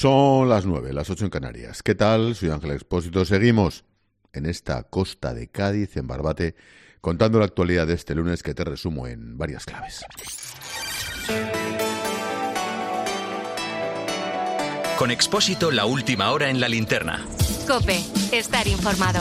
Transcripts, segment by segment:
Son las 9, las 8 en Canarias. ¿Qué tal? Soy Ángel Expósito. Seguimos en esta costa de Cádiz, en Barbate, contando la actualidad de este lunes que te resumo en varias claves. Con Expósito, la última hora en la linterna. COPE, estar informado.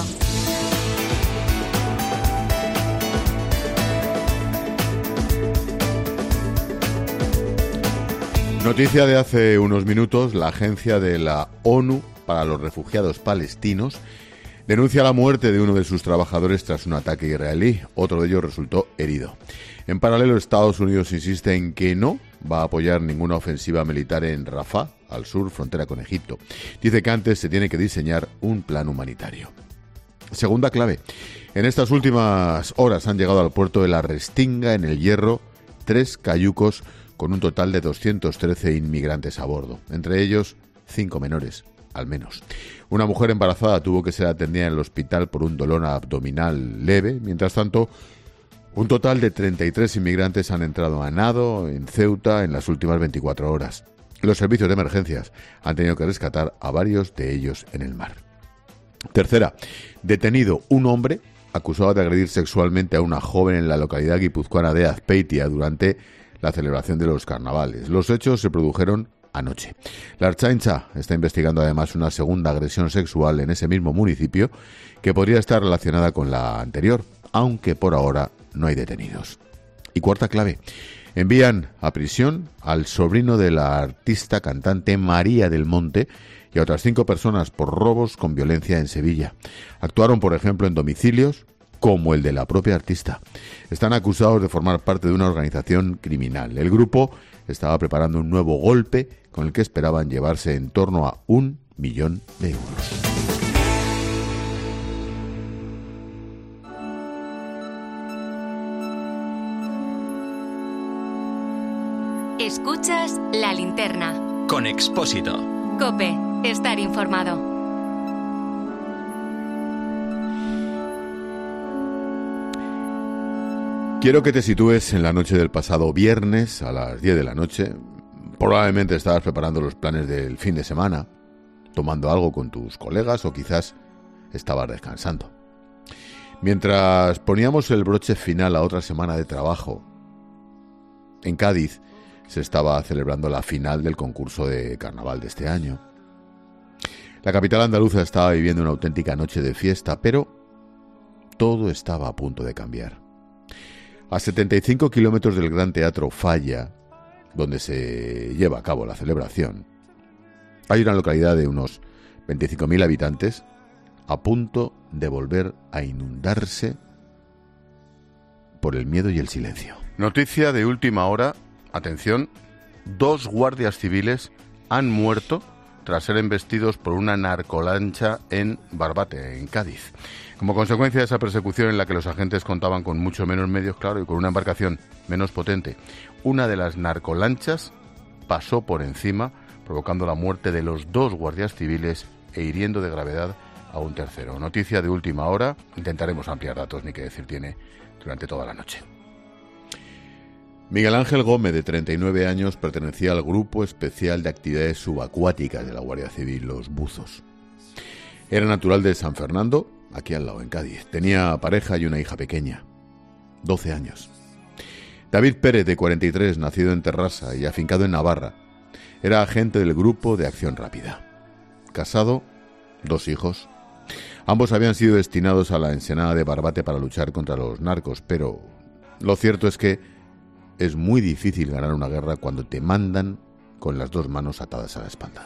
Noticia de hace unos minutos: la agencia de la ONU para los refugiados palestinos denuncia la muerte de uno de sus trabajadores tras un ataque israelí. Otro de ellos resultó herido. En paralelo, Estados Unidos insiste en que no va a apoyar ninguna ofensiva militar en Rafah, al sur, frontera con Egipto. Dice que antes se tiene que diseñar un plan humanitario. Segunda clave: en estas últimas horas han llegado al puerto de la Restinga, en el Hierro, 3 cayucos con un total de 213 inmigrantes a bordo, entre ellos 5 menores, al menos. Una mujer embarazada tuvo que ser atendida en el hospital por un dolor abdominal leve. Mientras tanto, un total de 33 inmigrantes han entrado a nado en Ceuta en las últimas 24 horas. Los servicios de emergencias han tenido que rescatar a varios de ellos en el mar. Tercera, detenido un hombre acusado de agredir sexualmente a una joven en la localidad guipuzcoana de Azpeitia durante la celebración de los carnavales. Los hechos se produjeron anoche. La Ertzaintza está investigando además una segunda agresión sexual en ese mismo municipio que podría estar relacionada con la anterior, aunque por ahora no hay detenidos. Y cuarta clave: envían a prisión al sobrino de la artista cantante María del Monte y a otras 5 personas por robos con violencia en Sevilla. Actuaron, por ejemplo, en domicilios como el de la propia artista. Están acusados de formar parte de una organización criminal. El grupo estaba preparando un nuevo golpe con el que esperaban llevarse en torno a 1 millón de euros. Escuchas La Linterna. Con Expósito. COPE, estar informado. Quiero que te sitúes en la noche del pasado viernes a las 10 de la noche. Probablemente estabas preparando los planes del fin de semana, tomando algo con tus colegas o quizás estabas descansando. Mientras poníamos el broche final a otra semana de trabajo, en Cádiz se estaba celebrando la final del concurso de carnaval de este año. La capital andaluza estaba viviendo una auténtica noche de fiesta, pero todo estaba a punto de cambiar. A 75 kilómetros del Gran Teatro Falla, donde se lleva a cabo la celebración, hay una localidad de unos 25.000 habitantes a punto de volver a inundarse por el miedo y el silencio. Noticia de última hora, atención: 2 guardias civiles han muerto tras ser embestidos por una narcolancha en Barbate, en Cádiz. Como consecuencia de esa persecución en la que los agentes contaban con mucho menos medios, claro, y con una embarcación menos potente, una de las narcolanchas pasó por encima, provocando la muerte de los 2 guardias civiles e hiriendo de gravedad a un tercero. Noticia de última hora, intentaremos ampliar datos, ni qué decir tiene, durante toda la noche. Miguel Ángel Gómez, de 39 años, pertenecía al Grupo Especial de Actividades Subacuáticas de la Guardia Civil, los Buzos. Era natural de San Fernando, aquí al lado, en Cádiz. Tenía pareja y una hija pequeña, 12 años. David Pérez, de 43, nacido en Terrassa y afincado en Navarra, era agente del Grupo de Acción Rápida. Casado, 2 hijos. Ambos habían sido destinados a la Ensenada de Barbate para luchar contra los narcos, pero lo cierto es que es muy difícil ganar una guerra cuando te mandan con las 2 manos atadas a la espalda.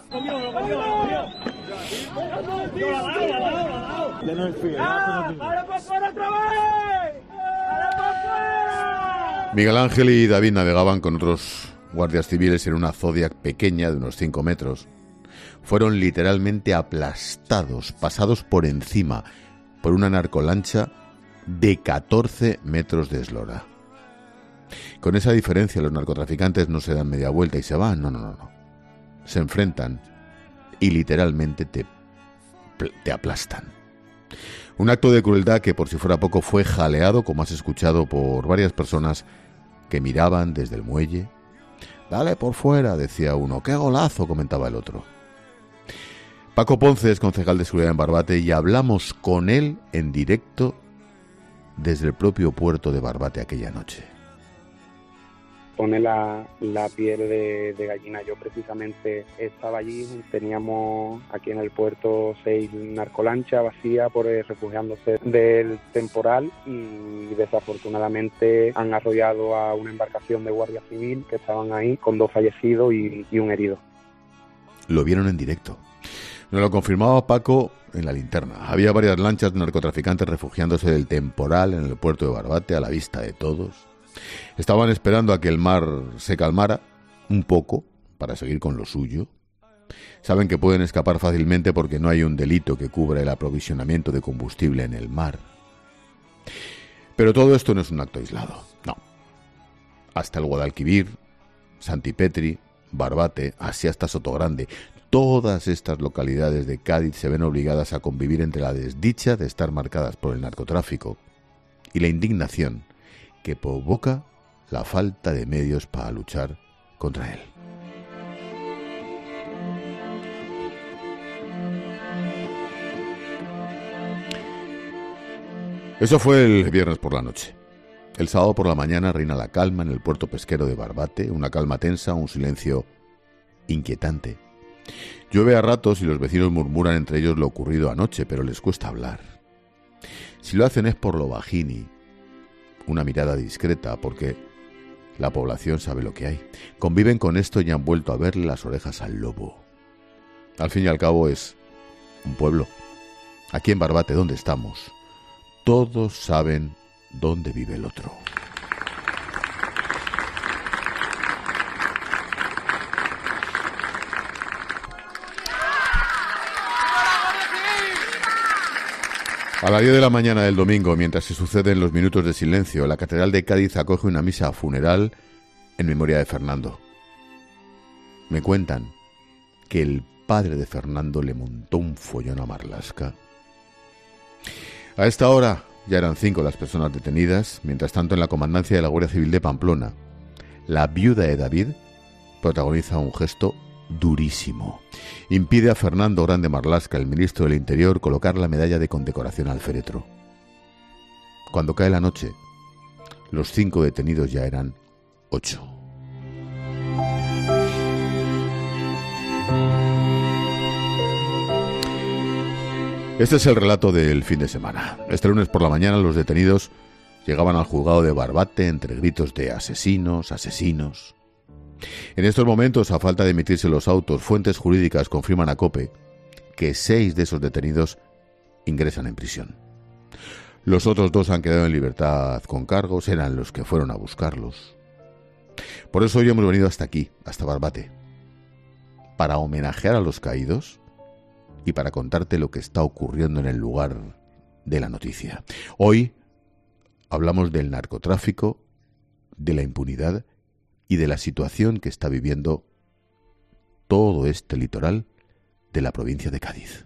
Miguel Ángel y David navegaban con otros guardias civiles en una Zodiac pequeña de unos 5 metros. Fueron literalmente aplastados, pasados por encima, por una narcolancha de 14 metros de eslora. Con esa diferencia, los narcotraficantes no se dan media vuelta y se van, no. Se enfrentan y literalmente te aplastan. Un acto de crueldad que, por si fuera poco, fue jaleado, como has escuchado, por varias personas que miraban desde el muelle. «Dale por fuera», decía uno. «¡Qué golazo!», comentaba el otro. Paco Ponce es concejal de seguridad en Barbate y hablamos con él en directo desde el propio puerto de Barbate aquella noche. Pone la piel de gallina. Yo precisamente estaba allí, teníamos aquí en el puerto 6 narcolanchas vacías refugiándose del temporal y desafortunadamente han arrollado a una embarcación de Guardia Civil que estaban ahí con 2 fallecidos y un herido. Lo vieron en directo. Nos lo confirmaba Paco en la linterna. Había varias lanchas de narcotraficantes refugiándose del temporal en el puerto de Barbate a la vista de todos. Estaban esperando a que el mar se calmara un poco para seguir con lo suyo. Saben que pueden escapar fácilmente porque no hay un delito que cubra el aprovisionamiento de combustible en el mar. Pero todo esto no es un acto aislado, no. Hasta el Guadalquivir, Santipetri, Barbate, así hasta Sotogrande, todas estas localidades de Cádiz se ven obligadas a convivir entre la desdicha de estar marcadas por el narcotráfico y la indignación que provoca la falta de medios para luchar contra él. Eso fue el viernes por la noche. El sábado por la mañana reina la calma en el puerto pesquero de Barbate, una calma tensa, un silencio inquietante. Llueve a ratos y los vecinos murmuran entre ellos lo ocurrido anoche, pero les cuesta hablar. Si lo hacen es por lo bajini, una mirada discreta, porque la población sabe lo que hay. Conviven con esto y han vuelto a verle las orejas al lobo. Al fin y al cabo es un pueblo. Aquí en Barbate, donde estamos, todos saben dónde vive el otro. A las 10 de la mañana del domingo, mientras se suceden los minutos de silencio, la Catedral de Cádiz acoge una misa funeral en memoria de Fernando. Me cuentan que el padre de Fernando le montó un follón a Marlaska. A esta hora ya eran 5 las personas detenidas. Mientras tanto, en la comandancia de la Guardia Civil de Pamplona, la viuda de David protagoniza un gesto durísimo. Impide a Fernando Grande Marlaska, el ministro del Interior, colocar la medalla de condecoración al féretro. Cuando cae la noche, los 5 detenidos ya eran 8. Este es el relato del fin de semana. Este lunes por la mañana los detenidos llegaban al juzgado de Barbate entre gritos de asesinos, asesinos. En estos momentos, a falta de emitirse los autos, fuentes jurídicas confirman a COPE que 6 de esos detenidos ingresan en prisión. Los otros 2 han quedado en libertad con cargos, eran los que fueron a buscarlos. Por eso hoy hemos venido hasta aquí, hasta Barbate, para homenajear a los caídos y para contarte lo que está ocurriendo en el lugar de la noticia. Hoy hablamos del narcotráfico, de la impunidad y de la situación que está viviendo todo este litoral de la provincia de Cádiz.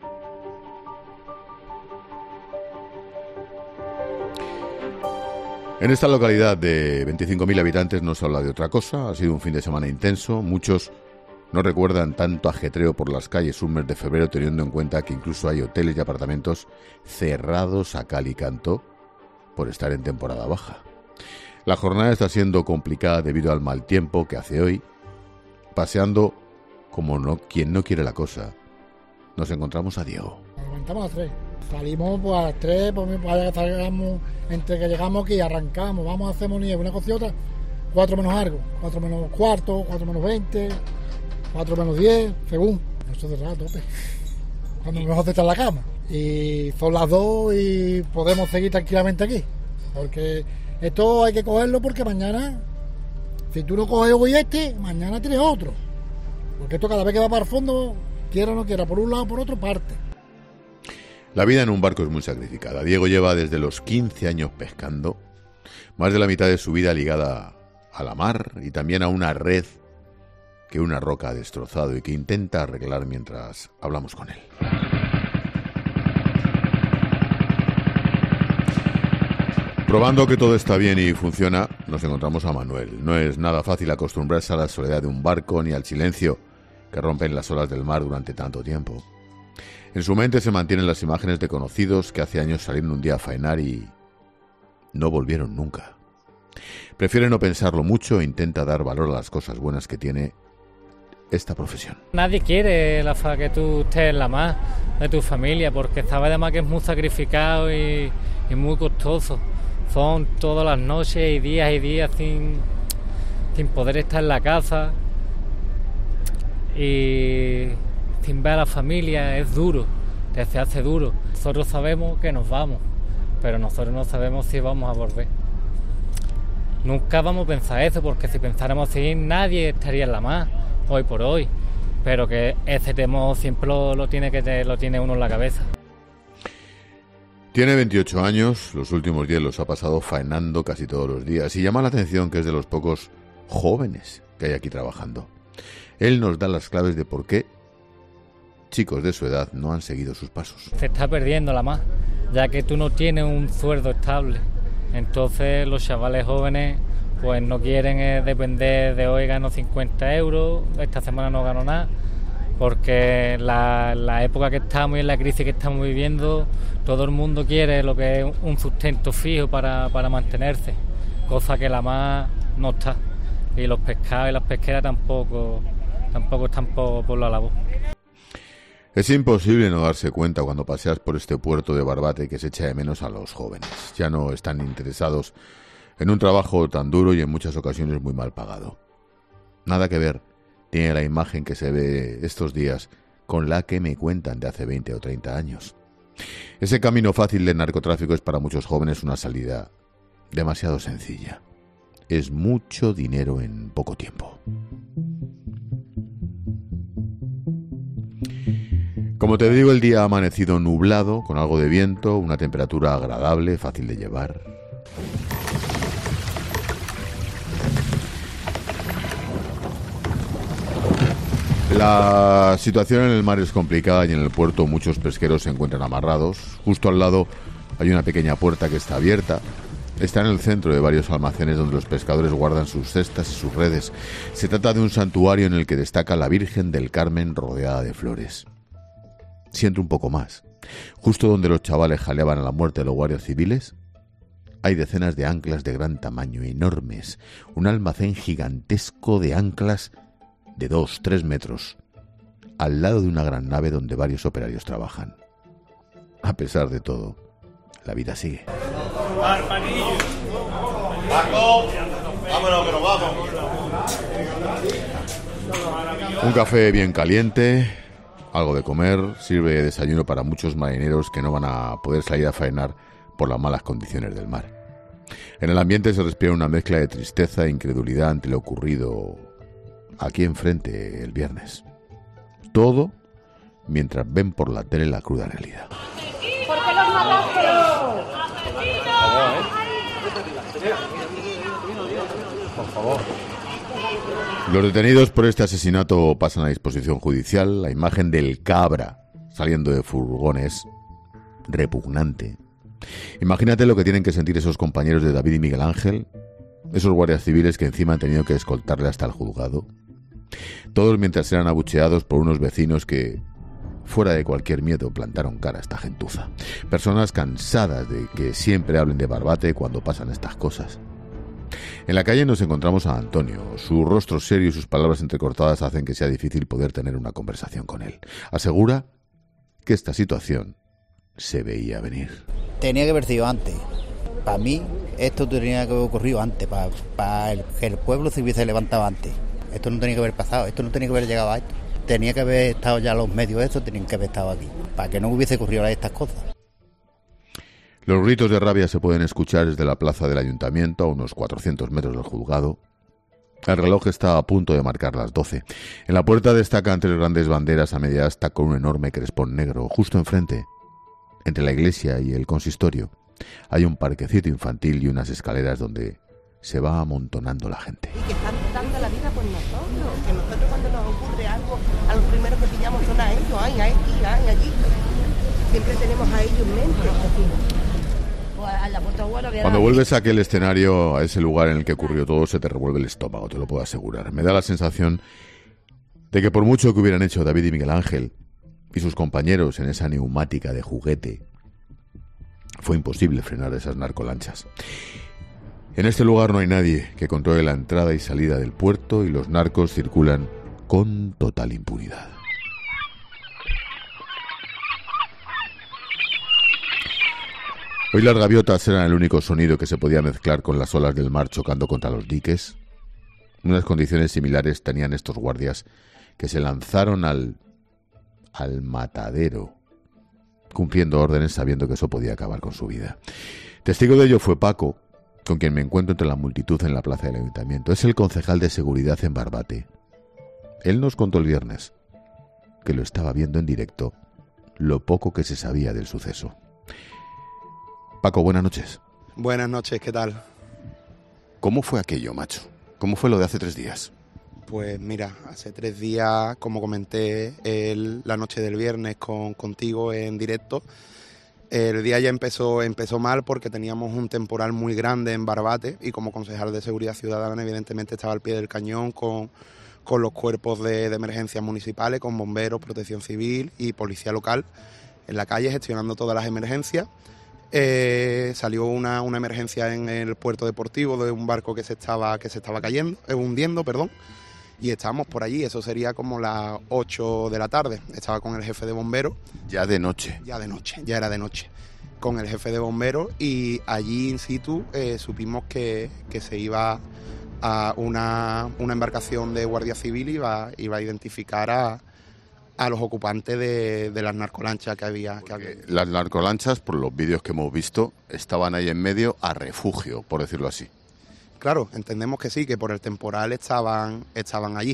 En esta localidad de 25.000 habitantes no se habla de otra cosa. Ha sido un fin de semana intenso. Muchos no recuerdan tanto ajetreo por las calles un mes de febrero, teniendo en cuenta que incluso hay hoteles y apartamentos cerrados a cal y canto por estar en temporada baja. La jornada está siendo complicada debido al mal tiempo que hace hoy. Paseando como quien no quiere la cosa, nos encontramos a Diego. Nos levantamos a las 3. Salimos pues a las 3, entre que llegamos aquí y arrancamos, vamos a hacer nieve, una cosa y otra, 4 menos algo, 4 menos cuarto, 4 menos 20, 4 menos 10, según. Eso es a tope. Cuando mejor está en la cama. Y son las 2 y podemos seguir tranquilamente aquí. Porque esto hay que cogerlo porque mañana, si tú no coges hoy mañana tienes otro. Porque esto cada vez que va para el fondo, quiera o no quiera, por un lado o por otro, parte. La vida en un barco es muy sacrificada. Diego lleva desde los 15 años pescando, más de la mitad de su vida ligada a la mar y también a una red que una roca ha destrozado y que intenta arreglar mientras hablamos con él. Probando que todo está bien y funciona, nos encontramos a Manuel. No es nada fácil acostumbrarse a la soledad de un barco ni al silencio que rompen las olas del mar durante tanto tiempo. En su mente se mantienen las imágenes de conocidos que hace años salieron un día a faenar y no volvieron nunca. Prefiere no pensarlo mucho e intenta dar valor a las cosas buenas que tiene esta profesión. Nadie quiere que tú estés en la más de tu familia, porque sabe además que es muy sacrificado y muy costoso. Son todas las noches y días sin poder estar en la casa y sin ver a la familia. Es duro, se hace duro. Nosotros sabemos que nos vamos, pero nosotros no sabemos si vamos a volver. Nunca vamos a pensar eso, porque si pensáramos así nadie estaría en la más hoy por hoy, pero que ese temor siempre lo tiene uno en la cabeza. Tiene 28 años, los últimos 10 los ha pasado faenando casi todos los días y llama la atención que es de los pocos jóvenes que hay aquí trabajando. Él nos da las claves de por qué chicos de su edad no han seguido sus pasos. Se está perdiendo la más, ya que tú no tienes un sueldo estable. Entonces los chavales jóvenes pues no quieren depender de hoy gano 50 euros, esta semana no gano nada, porque la época que estamos y en la crisis que estamos viviendo, todo el mundo quiere lo que es un sustento fijo para mantenerse, cosa que la más no está, y los pescados y las pesqueras tampoco están por la labor. Es imposible no darse cuenta cuando paseas por este puerto de Barbate que se echa de menos a los jóvenes. Ya no están interesados en un trabajo tan duro y en muchas ocasiones muy mal pagado. Nada que ver tiene la imagen que se ve estos días con la que me cuentan de hace 20 o 30 años. Ese camino fácil del narcotráfico es para muchos jóvenes una salida demasiado sencilla. Es mucho dinero en poco tiempo. Como te digo, el día ha amanecido nublado, con algo de viento, una temperatura agradable, fácil de llevar. La situación en el mar es complicada y en el puerto muchos pesqueros se encuentran amarrados. Justo al lado hay una pequeña puerta que está abierta. Está en el centro de varios almacenes donde los pescadores guardan sus cestas y sus redes. Se trata de un santuario en el que destaca la Virgen del Carmen rodeada de flores. Siento un poco más. Justo donde los chavales jaleaban a la muerte de los guardias civiles, hay decenas de anclas de gran tamaño, enormes. Un almacén gigantesco de anclas de 2-3 metros, al lado de una gran nave donde varios operarios trabajan. A pesar de todo, la vida sigue. Vámonos, que nos vamos. Un café bien caliente, algo de comer, sirve desayuno para muchos marineros que no van a poder salir a faenar por las malas condiciones del mar. En el ambiente se respira una mezcla de tristeza e incredulidad ante lo ocurrido aquí enfrente el viernes. Todo mientras ven por la tele la cruda realidad. ¿Por qué los mataste? Por favor. Los detenidos por este asesinato pasan a disposición judicial. La imagen del cabra saliendo de furgón es repugnante. Imagínate lo que tienen que sentir esos compañeros de David y Miguel Ángel, esos guardias civiles que encima han tenido que escoltarle hasta el juzgado. Todos mientras eran abucheados por unos vecinos que, fuera de cualquier miedo, plantaron cara a esta gentuza. Personas cansadas de que siempre hablen de Barbate cuando pasan estas cosas. En la calle nos encontramos a Antonio. Su rostro serio y sus palabras entrecortadas hacen que sea difícil poder tener una conversación con él. Asegura que esta situación se veía venir. Tenía que haber sido antes. Para mí, esto tenía que haber ocurrido antes, para que el pueblo se hubiese levantado antes. Esto no tenía que haber pasado, esto no tenía que haber llegado a esto. Tenía que haber estado ya los medios, eso tenían que haber estado aquí, para que no hubiese ocurrido estas cosas. Los gritos de rabia se pueden escuchar desde la plaza del ayuntamiento, a unos 400 metros del juzgado. El reloj está a punto de marcar las 12. En la puerta destacan 3 grandes banderas a media asta con un enorme crespón negro. Justo enfrente, entre la iglesia y el consistorio, hay un parquecito infantil y unas escaleras donde se va amontonando la gente. Y que están dando la vida por nosotros, que nosotros cuando nos ocurre algo, a los primeros que pillamos son a ellos, ay, aquí, ay, allí. Siempre tenemos a ellos en mente. Cuando vuelves a aquel escenario, a ese lugar en el que ocurrió todo, se te revuelve el estómago, te lo puedo asegurar. Me da la sensación de que por mucho que hubieran hecho David y Miguel Ángel, y sus compañeros en esa neumática de juguete, fue imposible frenar esas narcolanchas. En este lugar no hay nadie que controle la entrada y salida del puerto y los narcos circulan con total impunidad. Hoy las gaviotas eran el único sonido que se podía mezclar con las olas del mar chocando contra los diques. Unas condiciones similares tenían estos guardias que se lanzaron al matadero, cumpliendo órdenes sabiendo que eso podía acabar con su vida. Testigo de ello fue Paco, con quien me encuentro entre la multitud en la plaza del ayuntamiento. Es el concejal de seguridad en Barbate. Él nos contó el viernes que lo estaba viendo en directo, lo poco que se sabía del suceso. Paco, buenas noches. Buenas noches, ¿qué tal? ¿Cómo fue aquello, macho? ¿Cómo fue lo de hace 3 días? Pues mira, hace 3 días, como comenté la noche del viernes contigo en directo, el día ya empezó mal porque teníamos un temporal muy grande en Barbate y como concejal de Seguridad Ciudadana evidentemente estaba al pie del cañón con los cuerpos de emergencias municipales, con bomberos, protección civil y policía local en la calle gestionando todas las emergencias. Salió una emergencia en el puerto deportivo de un barco que se estaba hundiendo, y estábamos por allí, eso sería como las 8 de la tarde, estaba con el jefe de bomberos. Ya era de noche, con el jefe de bomberos y allí in situ supimos que se iba a una embarcación de Guardia Civil, iba a identificar a los ocupantes de las narcolanchas que había. Las narcolanchas, por los vídeos que hemos visto, estaban ahí en medio a refugio, por decirlo así. Claro, entendemos que sí, que por el temporal estaban allí.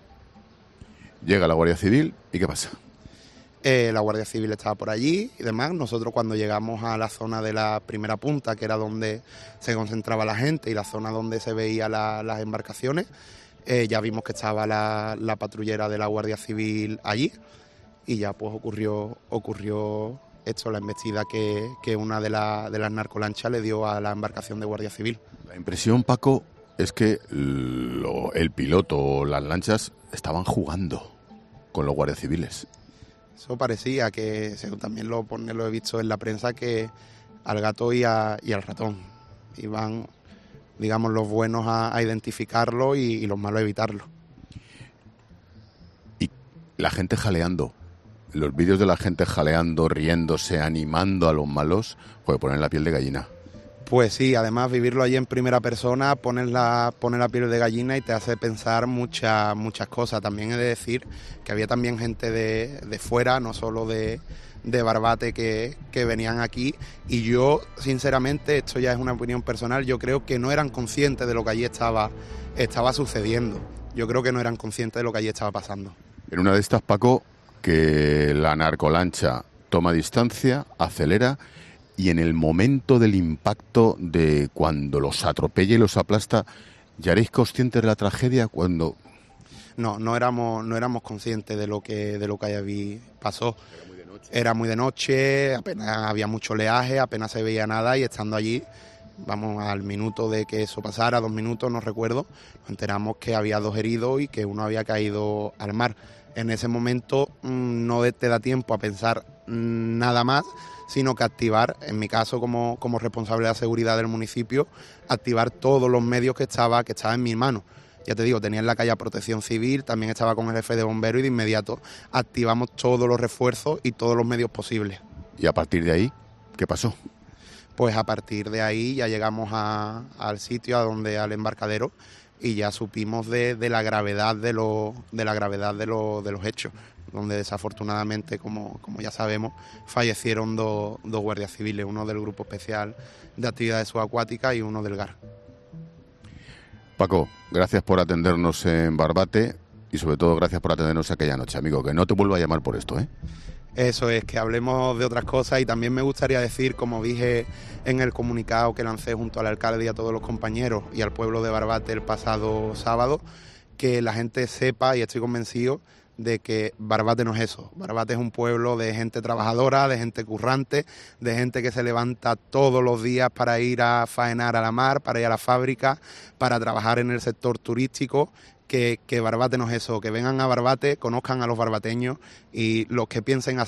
Llega la Guardia Civil, ¿y qué pasa? La Guardia Civil estaba por allí y demás. Nosotros cuando llegamos a la zona de la primera punta, que era donde se concentraba la gente y la zona donde se veían las embarcaciones, ya vimos que estaba la patrullera de la Guardia Civil allí y ya pues ocurrió esto, la embestida que una de las narcolanchas le dio a la embarcación de Guardia Civil. La impresión, Paco, es que el piloto o las lanchas estaban jugando con los guardias civiles. Eso parecía que, según también lo he visto en la prensa, que al gato y al ratón iban, digamos, los buenos a identificarlo y los malos a evitarlo. Y la gente jaleando, los vídeos de la gente jaleando, riéndose, animando a los malos, puede poner la piel de gallina. Pues sí, además vivirlo allí en primera persona pone la piel de gallina y te hace pensar muchas cosas. También he de decir que había también gente de fuera, no solo de Barbate, que venían aquí, y yo sinceramente, esto ya es una opinión personal, yo creo que no eran conscientes de lo que allí estaba sucediendo. Yo creo que no eran conscientes de lo que allí estaba pasando. En una de estas, Paco, que la narcolancha toma distancia, acelera, y en el momento del impacto de cuando los atropella y los aplasta, ¿ya erais conscientes de la tragedia cuando...? No éramos conscientes de lo que allí pasó. Era muy de noche, apenas había mucho oleaje, apenas se veía nada y estando allí, vamos, al minuto de que eso pasara, 2 minutos, no recuerdo, nos enteramos que había 2 heridos y que uno había caído al mar. En ese momento no te da tiempo a pensar nada más, sino que activar, en mi caso como responsable de la seguridad del municipio, activar todos los medios que estaba en mis manos. Ya te digo, tenía en la calle a Protección Civil, también estaba con el jefe de bomberos y de inmediato activamos todos los refuerzos y todos los medios posibles. ¿Y a partir de ahí qué pasó? Pues a partir de ahí ya llegamos al sitio, al embarcadero, y ya supimos de la gravedad de los hechos, donde desafortunadamente, como ya sabemos, fallecieron dos guardias civiles, uno del Grupo Especial de Actividades Subacuáticas y uno del GAR. Paco, gracias por atendernos en Barbate y sobre todo gracias por atendernos aquella noche, amigo, que no te vuelvo a llamar por esto, ¿eh? Eso es, que hablemos de otras cosas, y también me gustaría decir, como dije en el comunicado que lancé junto al alcalde y a todos los compañeros y al pueblo de Barbate el pasado sábado, que la gente sepa, y estoy convencido, de que Barbate no es eso. Barbate es un pueblo de gente trabajadora, de gente currante, de gente que se levanta todos los días para ir a faenar a la mar, para ir a la fábrica, para trabajar en el sector turístico, que Barbate no es eso, que vengan a Barbate, conozcan a los barbateños y los que piensen